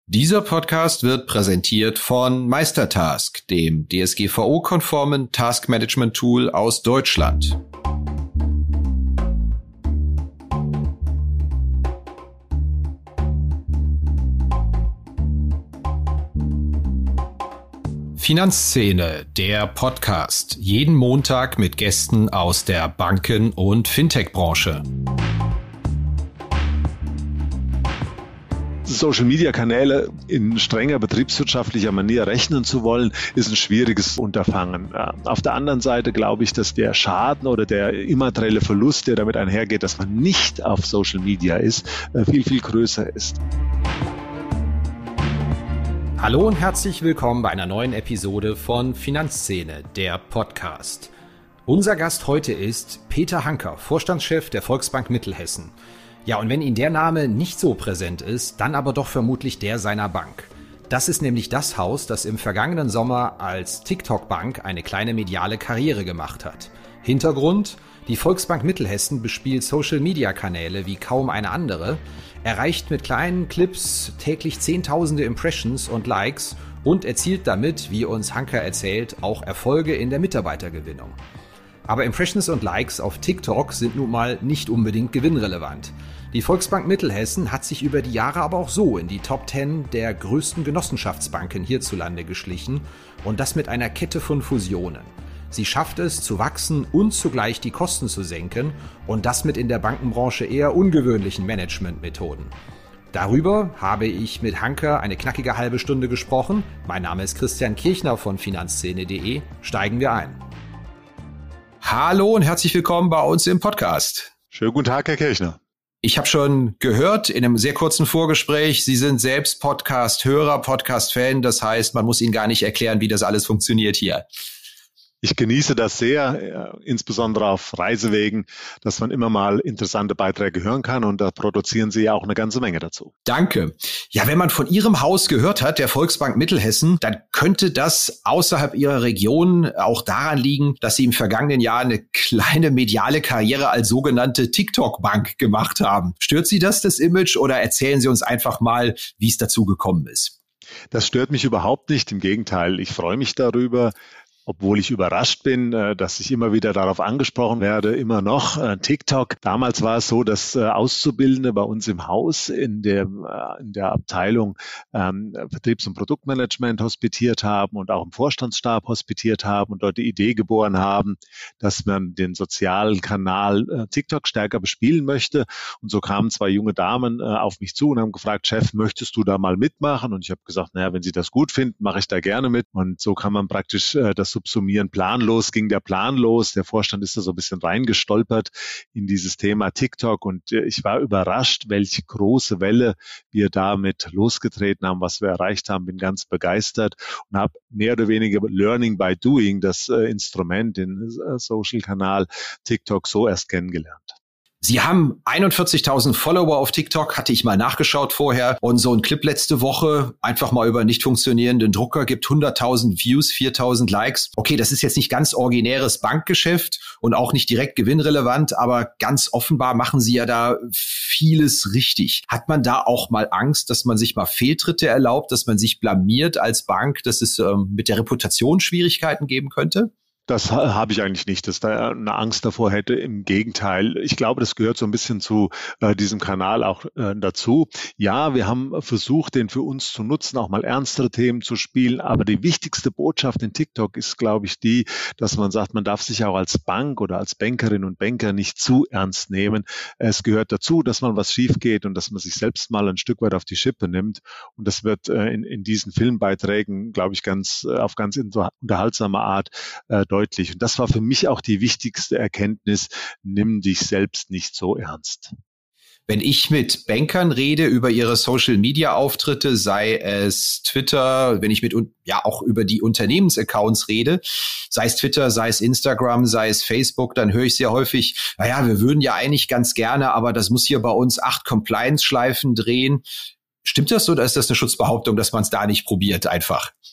Dieser Podcast wird präsentiert von Meistertask, dem DSGVO-konformen Taskmanagement-Tool aus Deutschland. Finanzszene, der Podcast. Jeden Montag mit Gästen aus der Banken- und Fintech-Branche. Social-Media-Kanäle in strenger betriebswirtschaftlicher Manier rechnen zu wollen, ist ein schwieriges Unterfangen. Auf der anderen Seite glaube ich, dass der Schaden oder der immaterielle Verlust, der damit einhergeht, dass man nicht auf Social Media ist, viel, viel größer ist. Hallo und herzlich willkommen bei einer neuen Episode von Finanzszene, der Podcast. Unser Gast heute ist Peter Hanker, Vorstandschef der Volksbank Mittelhessen. Ja, und wenn Ihnen der Name nicht so präsent ist, dann aber doch vermutlich der seiner Bank. Das ist nämlich das Haus, das im vergangenen Sommer als TikTok-Bank eine kleine mediale Karriere gemacht hat. Hintergrund: Die Volksbank Mittelhessen bespielt Social-Media-Kanäle wie kaum eine andere, erreicht mit kleinen Clips täglich Zehntausende Impressions und Likes und erzielt damit, wie uns Hanker erzählt, auch Erfolge in der Mitarbeitergewinnung. Aber Impressions und Likes auf TikTok sind nun mal nicht unbedingt gewinnrelevant. Die Volksbank Mittelhessen hat sich über die Jahre aber auch so in die Top 10 der größten Genossenschaftsbanken hierzulande geschlichen und das mit einer Kette von Fusionen. Sie schafft es, zu wachsen und zugleich die Kosten zu senken und das mit in der Bankenbranche eher ungewöhnlichen Managementmethoden. Darüber habe ich mit Hanker eine knackige halbe Stunde gesprochen. Mein Name ist Christian Kirchner von Finanzszene.de. Steigen wir ein. Hallo und herzlich willkommen bei uns im Podcast. Schönen guten Tag, Herr Kirchner. Ich habe schon gehört in einem sehr kurzen Vorgespräch, Sie sind selbst Podcast-Hörer, Podcast-Fan. Das heißt, man muss Ihnen gar nicht erklären, wie das alles funktioniert hier. Ich genieße das sehr, insbesondere auf Reisewegen, dass man immer mal interessante Beiträge hören kann und da produzieren Sie ja auch eine ganze Menge dazu. Danke. Ja, wenn man von Ihrem Haus gehört hat, der Volksbank Mittelhessen, dann könnte das außerhalb Ihrer Region auch daran liegen, dass Sie im vergangenen Jahr eine kleine mediale Karriere als sogenannte TikTok-Bank gemacht haben. Stört Sie das Image, oder erzählen Sie uns einfach mal, wie es dazu gekommen ist? Das stört mich überhaupt nicht, im Gegenteil. Ich freue mich darüber, obwohl ich überrascht bin, dass ich immer wieder darauf angesprochen werde, immer noch TikTok. Damals war es so, dass Auszubildende bei uns im Haus in der Abteilung Vertriebs- und Produktmanagement hospitiert haben und auch im Vorstandsstab hospitiert haben und dort die Idee geboren haben, dass man den sozialen Kanal TikTok stärker bespielen möchte. Und so kamen zwei junge Damen auf mich zu und haben gefragt: Chef, möchtest du da mal mitmachen? Und ich habe gesagt, naja, wenn Sie das gut finden, mache ich da gerne mit. Und so kann man praktisch das subsumieren. Planlos ging der Plan los. Der Vorstand ist da so ein bisschen reingestolpert in dieses Thema TikTok und ich war überrascht, welche große Welle wir damit losgetreten haben, was wir erreicht haben. Bin ganz begeistert und habe mehr oder weniger Learning by Doing, das Instrument, den Social-Kanal TikTok, so erst kennengelernt. Sie haben 41.000 Follower auf TikTok, hatte ich mal nachgeschaut vorher. Und so ein Clip letzte Woche, einfach mal über nicht funktionierenden Drucker, gibt 100.000 Views, 4.000 Likes. Okay, das ist jetzt nicht ganz originäres Bankgeschäft und auch nicht direkt gewinnrelevant, aber ganz offenbar machen Sie ja da vieles richtig. Hat man da auch mal Angst, dass man sich mal Fehltritte erlaubt, dass man sich blamiert als Bank, dass es mit der Reputation Schwierigkeiten geben könnte? Das habe ich eigentlich nicht, dass da eine Angst davor hätte. Im Gegenteil, ich glaube, das gehört so ein bisschen zu diesem Kanal auch dazu. Ja, wir haben versucht, den für uns zu nutzen, auch mal ernstere Themen zu spielen. Aber die wichtigste Botschaft in TikTok ist, glaube ich, die, dass man sagt, man darf sich auch als Bank oder als Bankerin und Banker nicht zu ernst nehmen. Es gehört dazu, dass man was schief geht und dass man sich selbst mal ein Stück weit auf die Schippe nimmt. Und das wird in diesen Filmbeiträgen, glaube ich, auf ganz unterhaltsame Art deutlich. Und das war für mich auch die wichtigste Erkenntnis: Nimm dich selbst nicht so ernst. Wenn ich mit Bankern rede über ihre Social-Media-Auftritte, sei es Twitter, wenn ich auch über die Unternehmensaccounts rede, sei es Twitter, sei es Instagram, sei es Facebook, dann höre ich sehr häufig, naja, wir würden ja eigentlich ganz gerne, aber das muss hier bei uns 8 Compliance-Schleifen drehen. Stimmt das, oder ist das eine Schutzbehauptung, dass man es da nicht probiert einfach?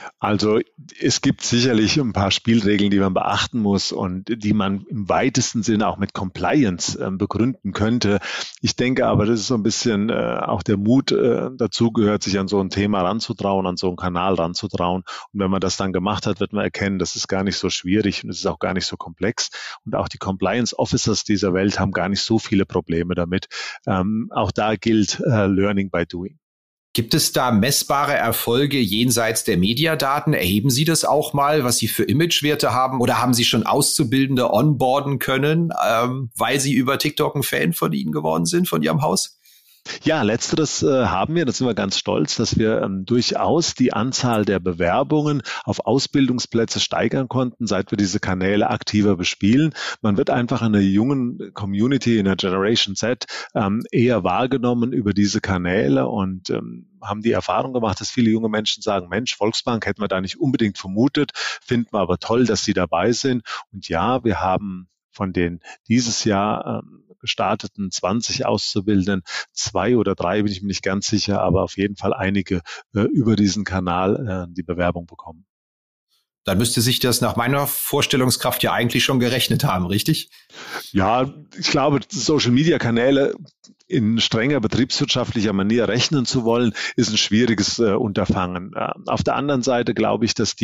Also es gibt sicherlich ein paar Spielregeln, die man beachten muss und die man im weitesten Sinne auch mit Compliance begründen könnte. Ich denke aber, das ist so ein bisschen auch der Mut dazu gehört, sich an so ein Thema ranzutrauen, an so einen Kanal ranzutrauen. Und wenn man das dann gemacht hat, wird man erkennen, das ist gar nicht so schwierig und es ist auch gar nicht so komplex. Und auch die Compliance Officers dieser Welt haben gar nicht so viele Probleme damit. Auch da gilt Learning by Doing. Gibt es da messbare Erfolge jenseits der Mediadaten? Erheben Sie das auch mal, was Sie für Imagewerte haben? Oder haben Sie schon Auszubildende onboarden können, weil Sie über TikTok ein Fan von Ihnen geworden sind, von Ihrem Haus? Ja, letzteres haben wir, da sind wir ganz stolz, dass wir durchaus die Anzahl der Bewerbungen auf Ausbildungsplätze steigern konnten, seit wir diese Kanäle aktiver bespielen. Man wird einfach in der jungen Community, in der Generation Z, eher wahrgenommen über diese Kanäle und haben die Erfahrung gemacht, dass viele junge Menschen sagen, Mensch, Volksbank hätten wir da nicht unbedingt vermutet, finden wir aber toll, dass Sie dabei sind. Und ja, wir haben von den dieses Jahr gestarteten 20 Auszubildenden, 2 oder 3, bin ich mir nicht ganz sicher, aber auf jeden Fall einige über diesen Kanal die Bewerbung bekommen. Dann müsste sich das nach meiner Vorstellungskraft ja eigentlich schon gerechnet haben, richtig? Ja, ich glaube, Social-Media-Kanäle in strenger betriebswirtschaftlicher Manier rechnen zu wollen, ist ein schwieriges Unterfangen. Auf der anderen Seite glaube ich, dass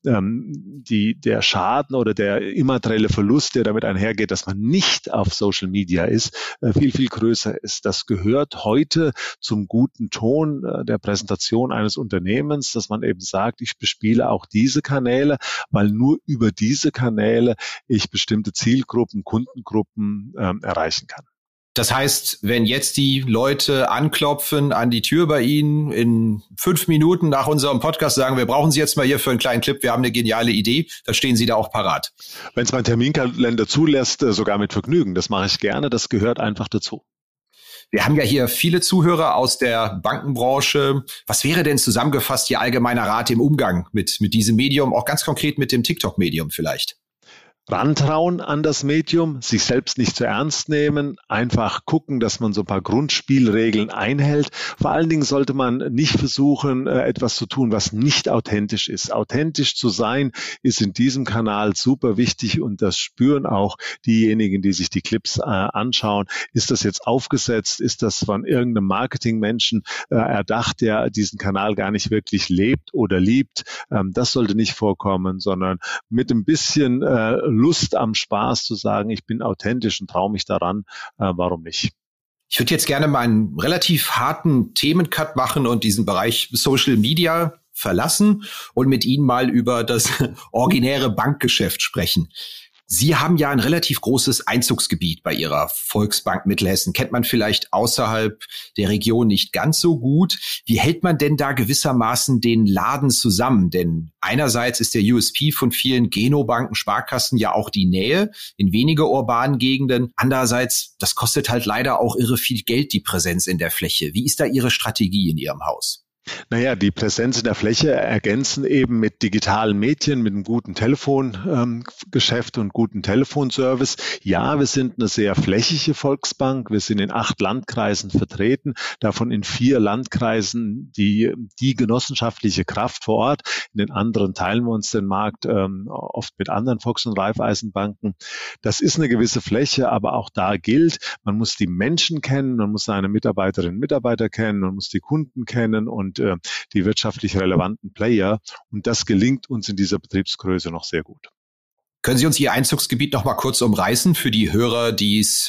der Schaden oder der immaterielle Verlust, der damit einhergeht, dass man nicht auf Social Media ist, viel, viel größer ist. Das gehört heute zum guten Ton der Präsentation eines Unternehmens, dass man eben sagt, ich bespiele auch diese Kanäle, weil nur über diese Kanäle ich bestimmte Zielgruppen, Kundengruppen erreichen kann. Das heißt, wenn jetzt die Leute anklopfen an die Tür bei Ihnen in 5 Minuten nach unserem Podcast sagen, wir brauchen Sie jetzt mal hier für einen kleinen Clip, wir haben eine geniale Idee, dann stehen Sie da auch parat. Wenn es mein Terminkalender zulässt, sogar mit Vergnügen. Das mache ich gerne, das gehört einfach dazu. Wir haben ja hier viele Zuhörer aus der Bankenbranche. Was wäre denn zusammengefasst Ihr allgemeiner Rat im Umgang mit diesem Medium, auch ganz konkret mit dem TikTok-Medium vielleicht? Rantrauen an das Medium, sich selbst nicht zu ernst nehmen, einfach gucken, dass man so ein paar Grundspielregeln einhält. Vor allen Dingen sollte man nicht versuchen, etwas zu tun, was nicht authentisch ist. Authentisch zu sein ist in diesem Kanal super wichtig und das spüren auch diejenigen, die sich die Clips anschauen. Ist das jetzt aufgesetzt? Ist das von irgendeinem Marketingmenschen erdacht, der diesen Kanal gar nicht wirklich lebt oder liebt? Das sollte nicht vorkommen, sondern mit ein bisschen Lust am Spaß zu sagen, ich bin authentisch und traue mich daran, warum nicht? Ich würde jetzt gerne mal einen relativ harten Themencut machen und diesen Bereich Social Media verlassen und mit Ihnen mal über das originäre Bankgeschäft sprechen. Sie haben ja ein relativ großes Einzugsgebiet bei Ihrer Volksbank Mittelhessen. Kennt man vielleicht außerhalb der Region nicht ganz so gut. Wie hält man denn da gewissermaßen den Laden zusammen? Denn einerseits ist der USP von vielen Genobanken, Sparkassen ja auch die Nähe in wenige urbanen Gegenden. Andererseits, das kostet halt leider auch irre viel Geld, die Präsenz in der Fläche. Wie ist da Ihre Strategie in Ihrem Haus? Naja, die Präsenz in der Fläche ergänzen eben mit digitalen Medien, mit einem guten Telefongeschäft und guten Telefonservice. Ja, wir sind eine sehr flächige Volksbank. Wir sind in 8 Landkreisen vertreten, davon in 4 Landkreisen die genossenschaftliche Kraft vor Ort. In den anderen teilen wir uns den Markt oft mit anderen Volks- und Raiffeisenbanken. Das ist eine gewisse Fläche, aber auch da gilt, man muss die Menschen kennen, man muss seine Mitarbeiterinnen und Mitarbeiter kennen, man muss die Kunden kennen und die wirtschaftlich relevanten Player. Und das gelingt uns in dieser Betriebsgröße noch sehr gut. Können Sie uns Ihr Einzugsgebiet noch mal kurz umreißen für die Hörer, die es,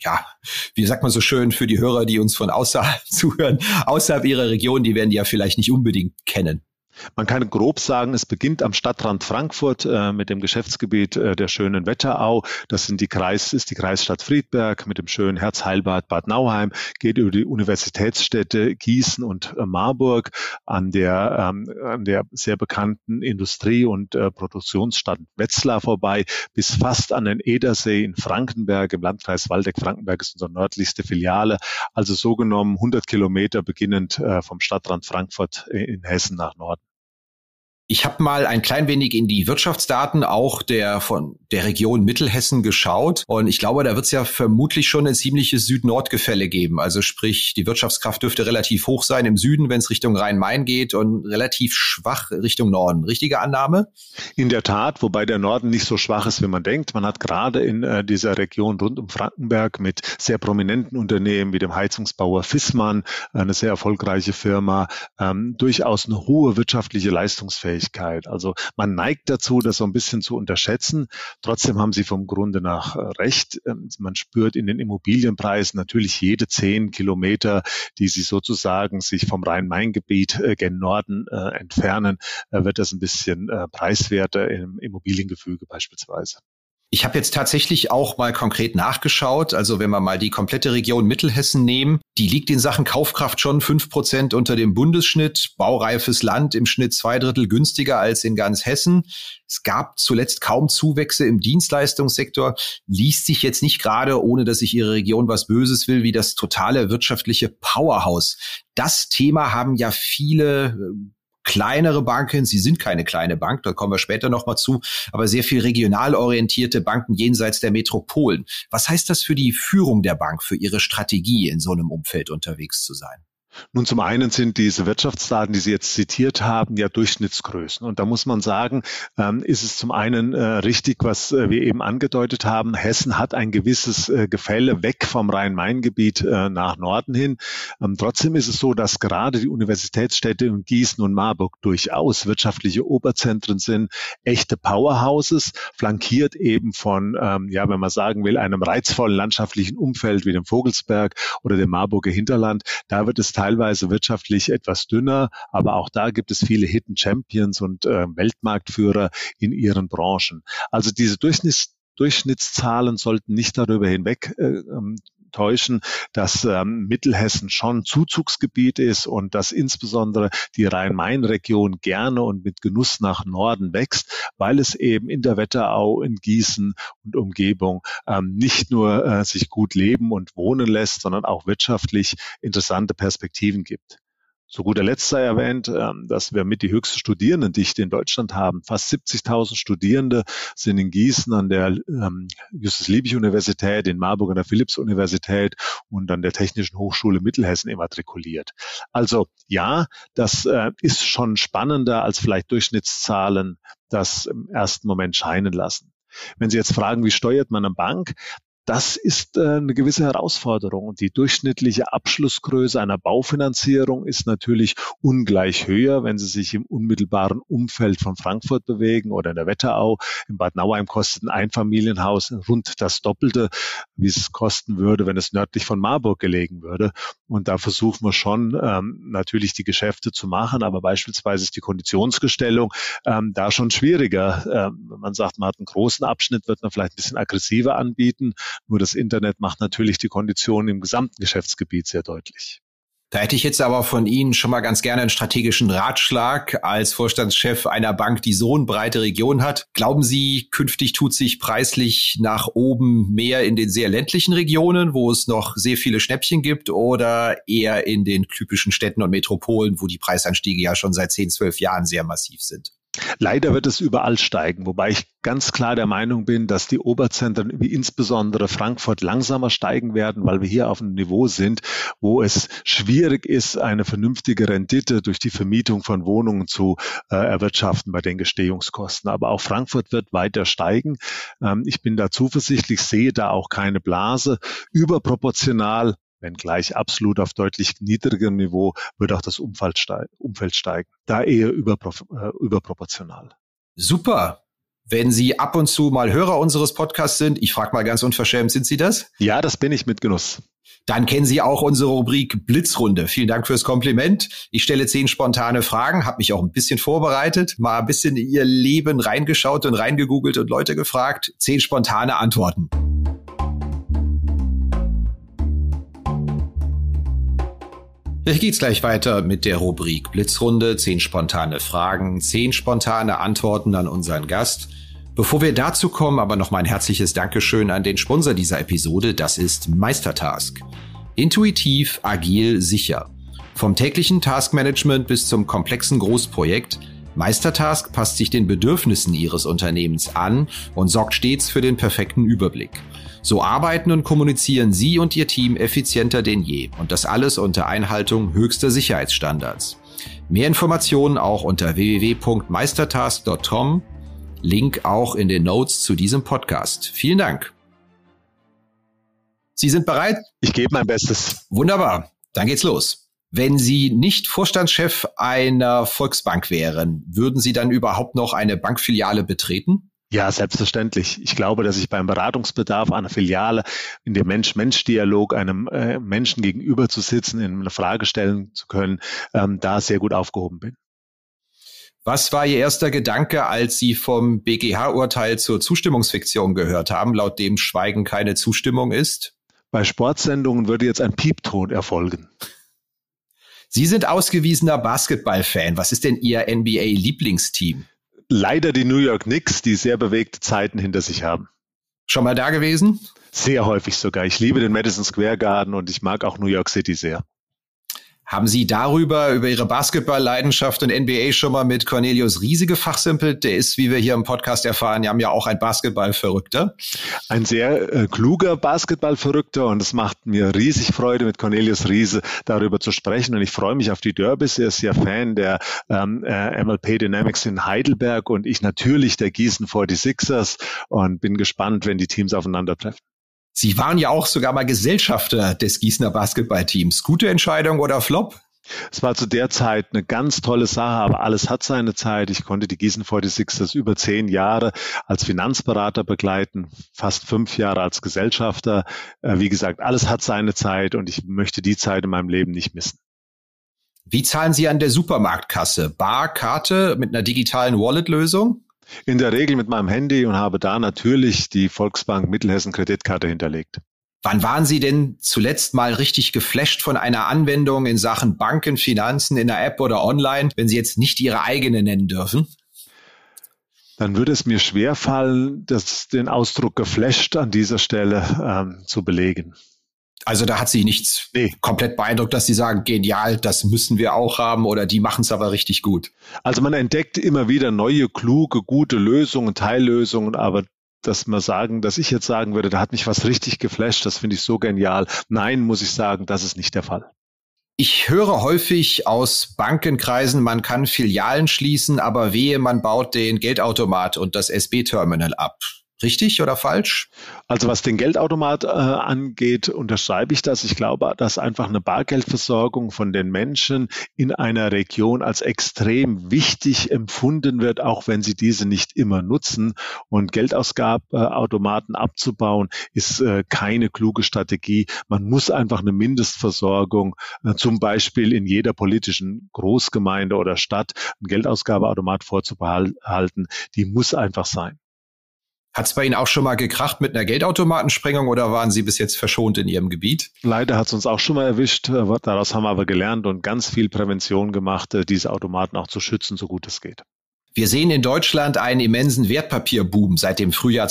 wie sagt man so schön, für die Hörer, die uns von außerhalb zuhören, außerhalb Ihrer Region, die werden die ja vielleicht nicht unbedingt kennen. Man kann grob sagen, es beginnt am Stadtrand Frankfurt mit dem Geschäftsgebiet der schönen Wetterau. Das ist die Kreisstadt Friedberg mit dem schönen Herzheilbad Bad Nauheim, geht über die Universitätsstädte Gießen und Marburg an der sehr bekannten Industrie- und Produktionsstadt Wetzlar vorbei, bis fast an den Edersee in Frankenberg, im Landkreis Waldeck-Frankenberg ist unsere nördlichste Filiale. Also so genommen 100 Kilometer beginnend vom Stadtrand Frankfurt in Hessen nach Norden. Ich habe mal ein klein wenig in die Wirtschaftsdaten auch der von der Region Mittelhessen geschaut. Und ich glaube, da wird es ja vermutlich schon ein ziemliches Süd-Nord-Gefälle geben. Also sprich, die Wirtschaftskraft dürfte relativ hoch sein im Süden, wenn es Richtung Rhein-Main geht, und relativ schwach Richtung Norden. Richtige Annahme? In der Tat, wobei der Norden nicht so schwach ist, wie man denkt. Man hat gerade in dieser Region rund um Frankenberg mit sehr prominenten Unternehmen wie dem Heizungsbauer Viessmann, eine sehr erfolgreiche Firma, durchaus eine hohe wirtschaftliche Leistungsfähigkeit. Also man neigt dazu, das so ein bisschen zu unterschätzen. Trotzdem haben Sie vom Grunde nach recht. Man spürt in den Immobilienpreisen natürlich jede 10 Kilometer, die Sie sozusagen sich vom Rhein-Main-Gebiet gen Norden entfernen, wird das ein bisschen preiswerter im Immobiliengefüge beispielsweise. Ich habe jetzt tatsächlich auch mal konkret nachgeschaut. Also wenn wir mal die komplette Region Mittelhessen nehmen, die liegt in Sachen Kaufkraft schon 5% unter dem Bundesschnitt. Baureifes Land im Schnitt 2/3 günstiger als in ganz Hessen. Es gab zuletzt kaum Zuwächse im Dienstleistungssektor. Liest sich jetzt nicht gerade, ohne dass ich Ihre Region was Böses will, wie das totale wirtschaftliche Powerhouse. Das Thema haben ja viele kleinere Banken, sie sind keine kleine Bank, da kommen wir später nochmal zu, aber sehr viel regional orientierte Banken jenseits der Metropolen. Was heißt das für die Führung der Bank, für Ihre Strategie, in so einem Umfeld unterwegs zu sein? Nun, zum einen sind diese Wirtschaftsdaten, die Sie jetzt zitiert haben, ja Durchschnittsgrößen. Und da muss man sagen, ist es zum einen richtig, was wir eben angedeutet haben. Hessen hat ein gewisses Gefälle weg vom Rhein-Main-Gebiet nach Norden hin. Trotzdem ist es so, dass gerade die Universitätsstädte in Gießen und Marburg durchaus wirtschaftliche Oberzentren sind, echte Powerhouses, flankiert eben von, wenn man sagen will, einem reizvollen landschaftlichen Umfeld wie dem Vogelsberg oder dem Marburger Hinterland. Da wird es teilweise wirtschaftlich etwas dünner, aber auch da gibt es viele Hidden Champions und Weltmarktführer in ihren Branchen. Also diese Durchschnittszahlen sollten nicht darüber hinweg täuschen, dass Mittelhessen schon Zuzugsgebiet ist und dass insbesondere die Rhein-Main-Region gerne und mit Genuss nach Norden wächst, weil es eben in der Wetterau, in Gießen und Umgebung nicht nur sich gut leben und wohnen lässt, sondern auch wirtschaftlich interessante Perspektiven gibt. Zu guter Letzt sei erwähnt, dass wir mit die höchste Studierendendichte in Deutschland haben. Fast 70.000 Studierende sind in Gießen an der Justus-Liebig-Universität, in Marburg an der Philipps-Universität und an der Technischen Hochschule Mittelhessen immatrikuliert. Also ja, das ist schon spannender, als vielleicht Durchschnittszahlen das im ersten Moment scheinen lassen. Wenn Sie jetzt fragen, wie steuert man eine Bank? Das ist eine gewisse Herausforderung. Und die durchschnittliche Abschlussgröße einer Baufinanzierung ist natürlich ungleich höher, wenn Sie sich im unmittelbaren Umfeld von Frankfurt bewegen oder in der Wetterau. In Bad Nauheim kostet ein Einfamilienhaus rund das Doppelte, wie es kosten würde, wenn es nördlich von Marburg gelegen würde. Und da versuchen wir schon natürlich die Geschäfte zu machen, aber beispielsweise ist die Konditionsgestellung da schon schwieriger. Wenn man sagt, man hat einen großen Abschnitt, wird man vielleicht ein bisschen aggressiver anbieten. Nur das Internet macht natürlich die Konditionen im gesamten Geschäftsgebiet sehr deutlich. Da hätte ich jetzt aber von Ihnen schon mal ganz gerne einen strategischen Ratschlag als Vorstandschef einer Bank, die so eine breite Region hat. Glauben Sie, künftig tut sich preislich nach oben mehr in den sehr ländlichen Regionen, wo es noch sehr viele Schnäppchen gibt, oder eher in den typischen Städten und Metropolen, wo die Preisanstiege ja schon seit 10, 12 Jahren sehr massiv sind? Leider wird es überall steigen, wobei ich ganz klar der Meinung bin, dass die Oberzentren wie insbesondere Frankfurt langsamer steigen werden, weil wir hier auf einem Niveau sind, wo es schwierig ist, eine vernünftige Rendite durch die Vermietung von Wohnungen zu erwirtschaften bei den Gestehungskosten. Aber auch Frankfurt wird weiter steigen. Ich bin da zuversichtlich, sehe da auch keine Blase. Überproportional, wenngleich absolut auf deutlich niedrigerem Niveau, wird auch das Umfeld steigen. Da eher überproportional. Super. Wenn Sie ab und zu mal Hörer unseres Podcasts sind, ich frage mal ganz unverschämt, sind Sie das? Ja, das bin ich mit Genuss. Dann kennen Sie auch unsere Rubrik Blitzrunde. Vielen Dank fürs Kompliment. Ich stelle 10 spontane Fragen, habe mich auch ein bisschen vorbereitet, mal ein bisschen in Ihr Leben reingeschaut und reingegoogelt und Leute gefragt. 10 spontane Antworten. Hier geht's gleich weiter mit der Rubrik Blitzrunde, 10 spontane Fragen, 10 spontane Antworten an unseren Gast. Bevor wir dazu kommen, aber noch mal ein herzliches Dankeschön an den Sponsor dieser Episode, das ist Meistertask. Intuitiv, agil, sicher. Vom täglichen Taskmanagement bis zum komplexen Großprojekt, Meistertask passt sich den Bedürfnissen Ihres Unternehmens an und sorgt stets für den perfekten Überblick. So arbeiten und kommunizieren Sie und Ihr Team effizienter denn je und das alles unter Einhaltung höchster Sicherheitsstandards. Mehr Informationen auch unter www.meistertask.com. Link auch in den Notes zu diesem Podcast. Vielen Dank. Sie sind bereit? Ich gebe mein Bestes. Wunderbar, dann geht's los. Wenn Sie nicht Vorstandschef einer Volksbank wären, würden Sie dann überhaupt noch eine Bankfiliale betreten? Ja, selbstverständlich. Ich glaube, dass ich beim Beratungsbedarf einer Filiale in dem Mensch-Mensch-Dialog einem Menschen gegenüber zu sitzen, ihm eine Frage stellen zu können, da sehr gut aufgehoben bin. Was war Ihr erster Gedanke, als Sie vom BGH-Urteil zur Zustimmungsfiktion gehört haben, laut dem Schweigen keine Zustimmung ist? Bei Sportsendungen würde jetzt ein Piepton erfolgen. Sie sind ausgewiesener Basketball-Fan. Was ist denn Ihr NBA-Lieblingsteam? Leider die New York Knicks, die sehr bewegte Zeiten hinter sich haben. Schon mal da gewesen? Sehr häufig sogar. Ich liebe den Madison Square Garden und ich mag auch New York City sehr. Haben Sie über Ihre Basketball-Leidenschaft und NBA schon mal mit Cornelius Riese gefachsimpelt? Der ist, wie wir hier im Podcast erfahren, ja auch ein Basketball-Verrückter. Ein sehr kluger Basketball-Verrückter und es macht mir riesig Freude, mit Cornelius Riese darüber zu sprechen. Und ich freue mich auf die Derbys. Er ist ja Fan der MLP Dynamics in Heidelberg und ich natürlich der Gießen 46ers und bin gespannt, wenn die Teams aufeinandertreffen. Sie waren ja auch sogar mal Gesellschafter des Gießener Basketballteams. Gute Entscheidung oder Flop? Es war zu der Zeit eine ganz tolle Sache, aber alles hat seine Zeit. Ich konnte die Gießen 46ers über 10 Jahre als Finanzberater begleiten, fast 5 Jahre als Gesellschafter. Wie gesagt, alles hat seine Zeit und ich möchte die Zeit in meinem Leben nicht missen. Wie zahlen Sie an der Supermarktkasse? Bar, Karte mit einer digitalen Wallet-Lösung? In der Regel mit meinem Handy und habe da natürlich die Volksbank Mittelhessen Kreditkarte hinterlegt. Wann waren Sie denn zuletzt mal richtig geflasht von einer Anwendung in Sachen Banken, Finanzen, in der App oder online, wenn Sie jetzt nicht Ihre eigene nennen dürfen? Dann würde es mir schwerfallen, den Ausdruck geflasht an dieser Stelle zu belegen. Also da hat Sie nichts komplett beeindruckt, dass Sie sagen, genial, das müssen wir auch haben oder die machen es aber richtig gut. Also man entdeckt immer wieder neue, kluge, gute Lösungen, Teillösungen, aber dass ich jetzt sagen würde, da hat mich was richtig geflasht, das finde ich so genial. Nein, muss ich sagen, das ist nicht der Fall. Ich höre häufig aus Bankenkreisen, man kann Filialen schließen, aber wehe, man baut den Geldautomat und das SB-Terminal ab. Richtig oder falsch? Also was den Geldautomat angeht, unterschreibe ich das. Ich glaube, dass einfach eine Bargeldversorgung von den Menschen in einer Region als extrem wichtig empfunden wird, auch wenn sie diese nicht immer nutzen. Und Geldausgabeautomaten abzubauen, ist keine kluge Strategie. Man muss einfach eine Mindestversorgung, zum Beispiel in jeder politischen Großgemeinde oder Stadt, einen Geldausgabeautomat vorzubehalten. Die muss einfach sein. Hat es bei Ihnen auch schon mal gekracht mit einer Geldautomatensprengung oder waren Sie bis jetzt verschont in Ihrem Gebiet? Leider hat es uns auch schon mal erwischt. Daraus haben wir aber gelernt und ganz viel Prävention gemacht, diese Automaten auch zu schützen, so gut es geht. Wir sehen in Deutschland einen immensen Wertpapierboom seit dem Frühjahr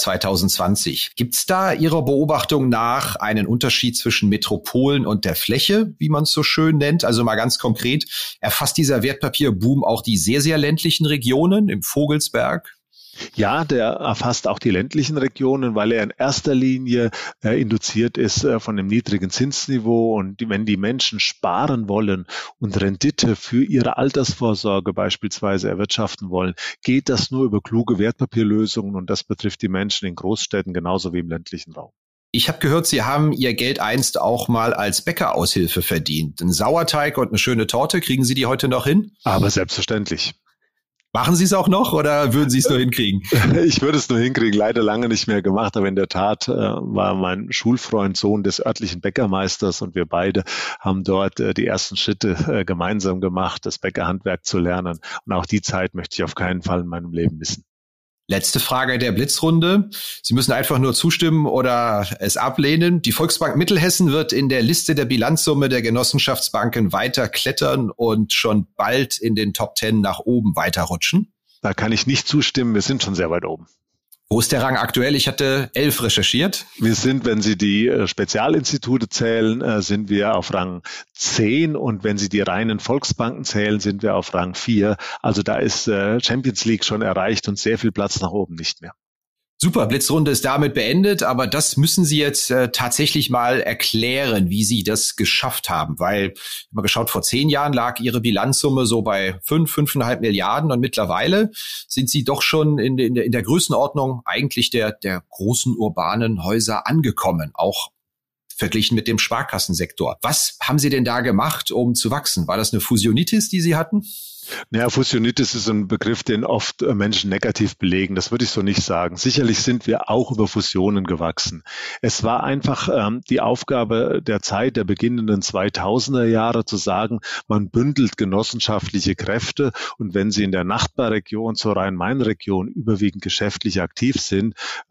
2020. Gibt es da Ihrer Beobachtung nach einen Unterschied zwischen Metropolen und der Fläche, wie man es so schön nennt? Also mal ganz konkret, erfasst dieser Wertpapierboom auch die sehr, sehr ländlichen Regionen im Vogelsberg? Ja, der erfasst auch die ländlichen Regionen, weil er in erster Linie induziert ist von dem niedrigen Zinsniveau. Und wenn die Menschen sparen wollen und Rendite für ihre Altersvorsorge beispielsweise erwirtschaften wollen, geht das nur über kluge Wertpapierlösungen. Und das betrifft die Menschen in Großstädten genauso wie im ländlichen Raum. Ich habe gehört, Sie haben Ihr Geld einst auch mal als Bäckeraushilfe verdient. Ein Sauerteig und eine schöne Torte, kriegen Sie die heute noch hin? Aber selbstverständlich. Machen Sie es auch noch oder würden Sie es nur hinkriegen? Ich würde es nur hinkriegen, leider lange nicht mehr gemacht, aber in der Tat war mein Schulfreund Sohn des örtlichen Bäckermeisters und wir beide haben dort die ersten Schritte gemeinsam gemacht, das Bäckerhandwerk zu lernen. Und auch die Zeit möchte ich auf keinen Fall in meinem Leben missen. Letzte Frage der Blitzrunde. Sie müssen einfach nur zustimmen oder es ablehnen. Die Volksbank Mittelhessen wird in der Liste der Bilanzsumme der Genossenschaftsbanken weiter klettern und schon bald in den Top 10 nach oben weiterrutschen. Da kann ich nicht zustimmen. Wir sind schon sehr weit oben. Wo ist der Rang aktuell? Ich hatte 11 recherchiert. Wir sind, wenn Sie die Spezialinstitute zählen, sind wir auf Rang 10 und wenn Sie die reinen Volksbanken zählen, sind wir auf Rang 4. Also da ist Champions League schon erreicht und sehr viel Platz nach oben nicht mehr. Super, Blitzrunde ist damit beendet, aber das müssen Sie jetzt tatsächlich mal erklären, wie Sie das geschafft haben, weil, ich habe mal geschaut, vor 10 Jahren lag Ihre Bilanzsumme so bei 5,5 Milliarden und mittlerweile sind Sie doch schon in der Größenordnung eigentlich der großen urbanen Häuser angekommen, auch verglichen mit dem Sparkassensektor. Was haben Sie denn da gemacht, um zu wachsen? War das eine Fusionitis, die Sie hatten? Naja, Fusionitis ist ein Begriff, den oft Menschen negativ belegen. Das würde ich so nicht sagen. Sicherlich sind wir auch über Fusionen gewachsen. Es war einfach die Aufgabe der Zeit der beginnenden 2000er Jahre zu sagen, man bündelt genossenschaftliche Kräfte und wenn sie in der Nachbarregion zur Rhein-Main-Region überwiegend geschäftlich aktiv sind,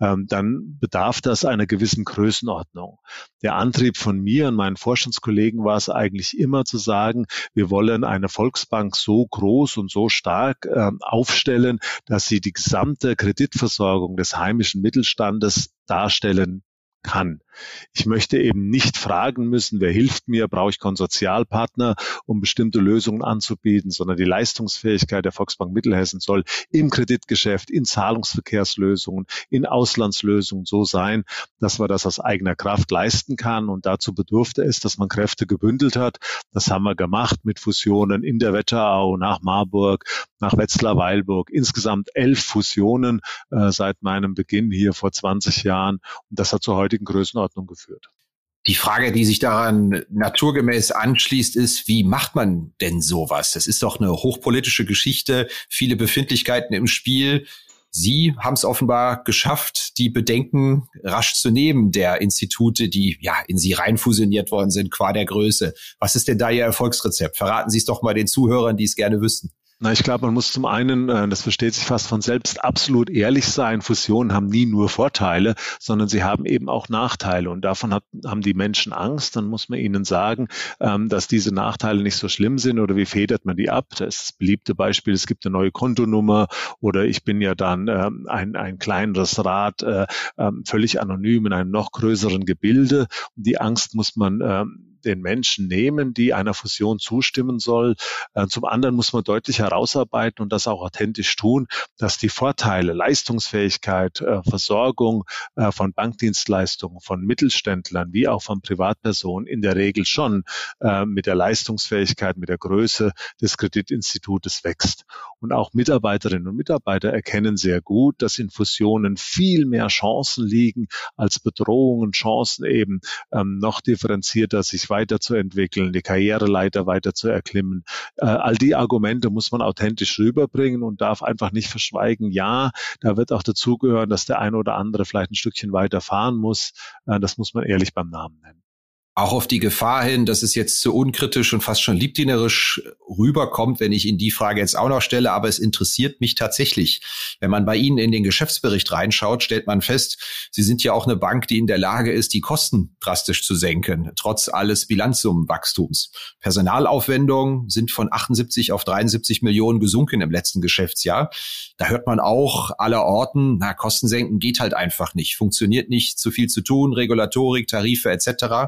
dann bedarf das einer gewissen Größenordnung. Der Antrieb von mir und meinen Vorstandskollegen war es eigentlich immer zu sagen, wir wollen eine Volksbank so groß und so stark aufstellen, dass sie die gesamte Kreditversorgung des heimischen Mittelstandes darstellen kann. Ich möchte eben nicht fragen müssen, wer hilft mir, brauche ich Konsortialpartner, um bestimmte Lösungen anzubieten, sondern die Leistungsfähigkeit der Volksbank Mittelhessen soll im Kreditgeschäft, in Zahlungsverkehrslösungen, in Auslandslösungen so sein, dass man das aus eigener Kraft leisten kann. Und dazu bedurfte es, dass man Kräfte gebündelt hat. Das haben wir gemacht mit Fusionen in der Wetterau, nach Marburg, nach Wetzlar-Weilburg. Insgesamt 11 Fusionen seit meinem Beginn hier vor 20 Jahren. Und das hat zur heutigen Größenordnung geführt. Die Frage, die sich daran naturgemäß anschließt, ist, wie macht man denn sowas? Das ist doch eine hochpolitische Geschichte, viele Befindlichkeiten im Spiel. Sie haben es offenbar geschafft, die Bedenken rasch zu nehmen der Institute, die ja in Sie reinfusioniert worden sind, qua der Größe. Was ist denn da Ihr Erfolgsrezept? Verraten Sie es doch mal den Zuhörern, die es gerne wüssten. Na, ich glaube, man muss zum einen, das versteht sich fast von selbst, absolut ehrlich sein. Fusionen haben nie nur Vorteile, sondern sie haben eben auch Nachteile. Und davon haben die Menschen Angst. Dann muss man ihnen sagen, dass diese Nachteile nicht so schlimm sind oder wie federt man die ab. Das ist das beliebte Beispiel, es gibt eine neue Kontonummer oder ich bin ja dann ein kleineres Rad, völlig anonym in einem noch größeren Gebilde. Und die Angst muss man den Menschen nehmen, die einer Fusion zustimmen soll. Zum anderen muss man deutlich herausarbeiten und das auch authentisch tun, dass die Vorteile, Leistungsfähigkeit, Versorgung von Bankdienstleistungen, von Mittelständlern wie auch von Privatpersonen in der Regel schon mit der Leistungsfähigkeit, mit der Größe des Kreditinstitutes wächst. Und auch Mitarbeiterinnen und Mitarbeiter erkennen sehr gut, dass in Fusionen viel mehr Chancen liegen als Bedrohungen, Chancen eben noch differenzierter sich weiterzuentwickeln, die Karriereleiter weiter zu erklimmen. All die Argumente muss man authentisch rüberbringen und darf einfach nicht verschweigen. Ja, da wird auch dazugehören, dass der eine oder andere vielleicht ein Stückchen weiter fahren muss. Das muss man ehrlich beim Namen nennen. Auch auf die Gefahr hin, dass es jetzt zu unkritisch und fast schon liebdienerisch rüberkommt, wenn ich Ihnen die Frage jetzt auch noch stelle, aber es interessiert mich tatsächlich. Wenn man bei Ihnen in den Geschäftsbericht reinschaut, stellt man fest, Sie sind ja auch eine Bank, die in der Lage ist, die Kosten drastisch zu senken, trotz alles Bilanzsummenwachstums. Personalaufwendungen sind von 78 auf 73 Millionen gesunken im letzten Geschäftsjahr. Da hört man auch allerorten, Kosten senken geht halt einfach nicht, funktioniert nicht, zu viel zu tun, Regulatorik, Tarife etc.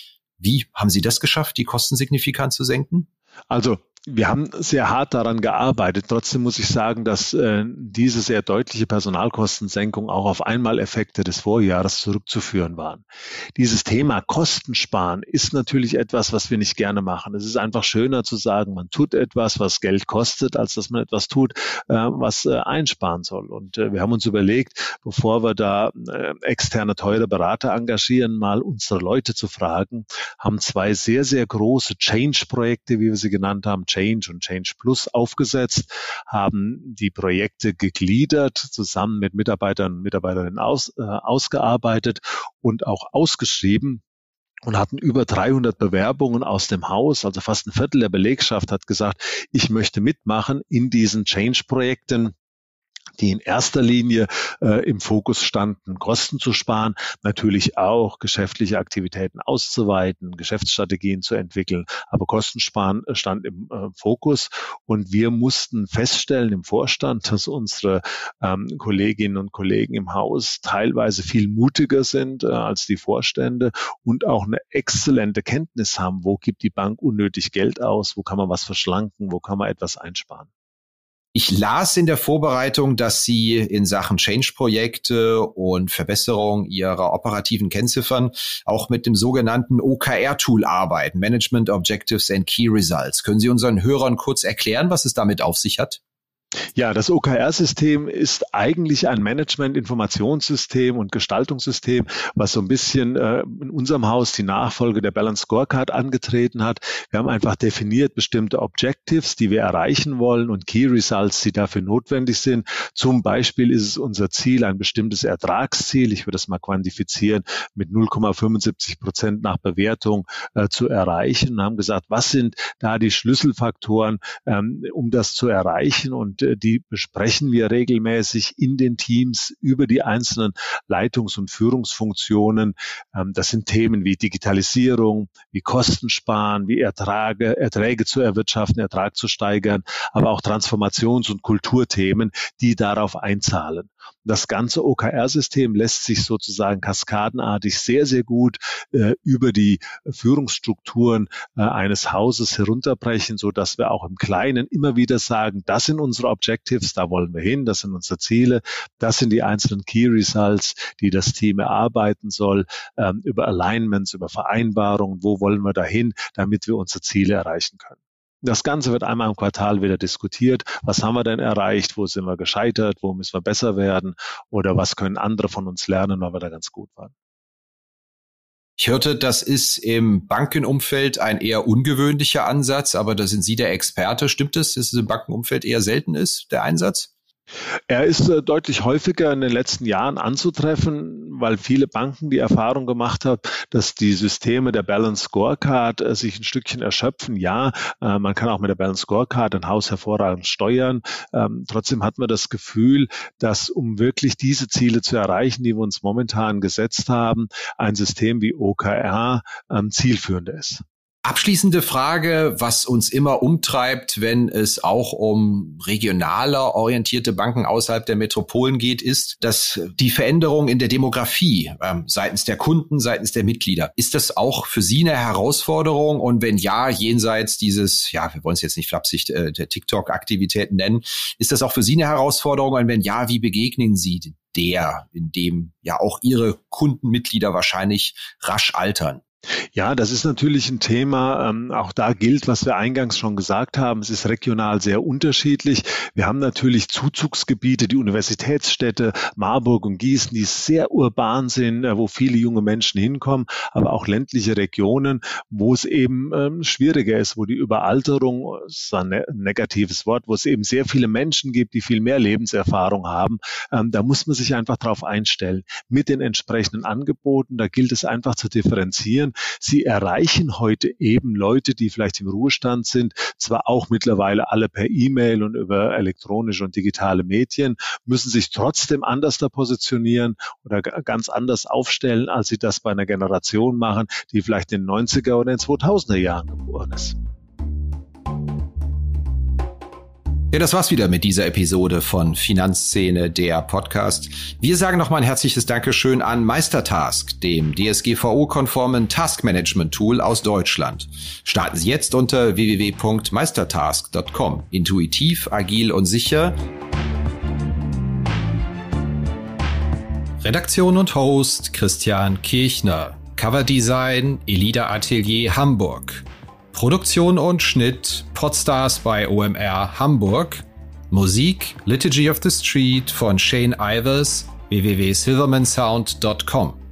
Wie haben Sie das geschafft, die Kosten signifikant zu senken? Also wir haben sehr hart daran gearbeitet. Trotzdem muss ich sagen, dass diese sehr deutliche Personalkostensenkung auch auf Einmaleffekte des Vorjahres zurückzuführen waren. Dieses Thema Kostensparen ist natürlich etwas, was wir nicht gerne machen. Es ist einfach schöner zu sagen, man tut etwas, was Geld kostet, als dass man etwas tut, was einsparen soll. Und wir haben uns überlegt, bevor wir da externe teure Berater engagieren, mal unsere Leute zu fragen, haben 2 sehr, sehr große Change-Projekte, wie wir sie genannt haben, Change und Change Plus aufgesetzt, haben die Projekte gegliedert, zusammen mit Mitarbeitern und Mitarbeiterinnen ausgearbeitet und auch ausgeschrieben und hatten über 300 Bewerbungen aus dem Haus, also fast ein Viertel der Belegschaft hat gesagt, ich möchte mitmachen in diesen Change-Projekten. die in erster Linie im Fokus standen, Kosten zu sparen, natürlich auch geschäftliche Aktivitäten auszuweiten, Geschäftsstrategien zu entwickeln, aber Kostensparen stand im Fokus und wir mussten feststellen im Vorstand, dass unsere Kolleginnen und Kollegen im Haus teilweise viel mutiger sind als die Vorstände und auch eine exzellente Kenntnis haben, wo gibt die Bank unnötig Geld aus, wo kann man was verschlanken, wo kann man etwas einsparen. Ich las in der Vorbereitung, dass Sie in Sachen Change-Projekte und Verbesserung Ihrer operativen Kennziffern auch mit dem sogenannten OKR-Tool arbeiten, Management Objectives and Key Results. Können Sie unseren Hörern kurz erklären, was es damit auf sich hat? Ja, das OKR-System ist eigentlich ein Management-Informationssystem und Gestaltungssystem, was so ein bisschen in unserem Haus die Nachfolge der Balanced Scorecard angetreten hat. Wir haben einfach definiert bestimmte Objectives, die wir erreichen wollen und Key Results, die dafür notwendig sind. Zum Beispiel ist es unser Ziel, ein bestimmtes Ertragsziel, ich würde das mal quantifizieren, mit 0,75% nach Bewertung zu erreichen und haben gesagt, was sind da die Schlüsselfaktoren, um das zu erreichen, und die besprechen wir regelmäßig in den Teams über die einzelnen Leitungs- und Führungsfunktionen. Das sind Themen wie Digitalisierung, wie Kostensparen, wie Erträge zu erwirtschaften, Ertrag zu steigern, aber auch Transformations- und Kulturthemen, die darauf einzahlen. Das ganze OKR-System lässt sich sozusagen kaskadenartig sehr, sehr gut über die Führungsstrukturen eines Hauses herunterbrechen, so dass wir auch im Kleinen immer wieder sagen, das sind unsere Objectives, da wollen wir hin, das sind unsere Ziele, das sind die einzelnen Key Results, die das Team erarbeiten soll, über Alignments, über Vereinbarungen, wo wollen wir dahin, damit wir unsere Ziele erreichen können. Das Ganze wird einmal im Quartal wieder diskutiert. Was haben wir denn erreicht? Wo sind wir gescheitert? Wo müssen wir besser werden? Oder was können andere von uns lernen, weil wir da ganz gut waren? Ich hörte, das ist im Bankenumfeld ein eher ungewöhnlicher Ansatz, aber da sind Sie der Experte. Stimmt es, dass es im Bankenumfeld eher selten ist, der Einsatz? Er ist deutlich häufiger in den letzten Jahren anzutreffen, weil viele Banken die Erfahrung gemacht haben, dass die Systeme der Balanced Scorecard sich ein Stückchen erschöpfen. Ja, man kann auch mit der Balanced Scorecard ein Haus hervorragend steuern. Trotzdem hat man das Gefühl, dass um wirklich diese Ziele zu erreichen, die wir uns momentan gesetzt haben, ein System wie OKR zielführend ist. Abschließende Frage, was uns immer umtreibt, wenn es auch um regionaler orientierte Banken außerhalb der Metropolen geht, ist, dass die Veränderung in der Demografie seitens der Kunden, seitens der Mitglieder, ist das auch für Sie eine Herausforderung? Und wenn ja, jenseits dieses, ja, wir wollen es jetzt nicht flapsig der TikTok-Aktivitäten nennen, ist das auch für Sie eine Herausforderung? Und wenn ja, wie begegnen Sie in dem ja auch Ihre Kundenmitglieder wahrscheinlich rasch altern? Ja, das ist natürlich ein Thema. Auch da gilt, was wir eingangs schon gesagt haben. Es ist regional sehr unterschiedlich. Wir haben natürlich Zuzugsgebiete, die Universitätsstädte Marburg und Gießen, die sehr urban sind, wo viele junge Menschen hinkommen, aber auch ländliche Regionen, wo es eben schwieriger ist, wo die Überalterung, das ist ein negatives Wort, wo es eben sehr viele Menschen gibt, die viel mehr Lebenserfahrung haben. Da muss man sich einfach darauf einstellen. Mit den entsprechenden Angeboten, da gilt es einfach zu differenzieren. Sie erreichen heute eben Leute, die vielleicht im Ruhestand sind, zwar auch mittlerweile alle per E-Mail und über elektronische und digitale Medien, müssen sich trotzdem anders da positionieren oder ganz anders aufstellen, als sie das bei einer Generation machen, die vielleicht in den 90er oder in den 2000er Jahren geboren ist. Ja, das war's wieder mit dieser Episode von Finanzszene, der Podcast. Wir sagen nochmal ein herzliches Dankeschön an Meistertask, dem DSGVO-konformen Taskmanagement-Tool aus Deutschland. Starten Sie jetzt unter www.meistertask.com. Intuitiv, agil und sicher. Redaktion und Host Christian Kirchner. Coverdesign Elida Atelier Hamburg. Produktion und Schnitt Podstars bei OMR Hamburg. Musik Liturgy of the Street von Shane Ivers, www.silvermansound.com.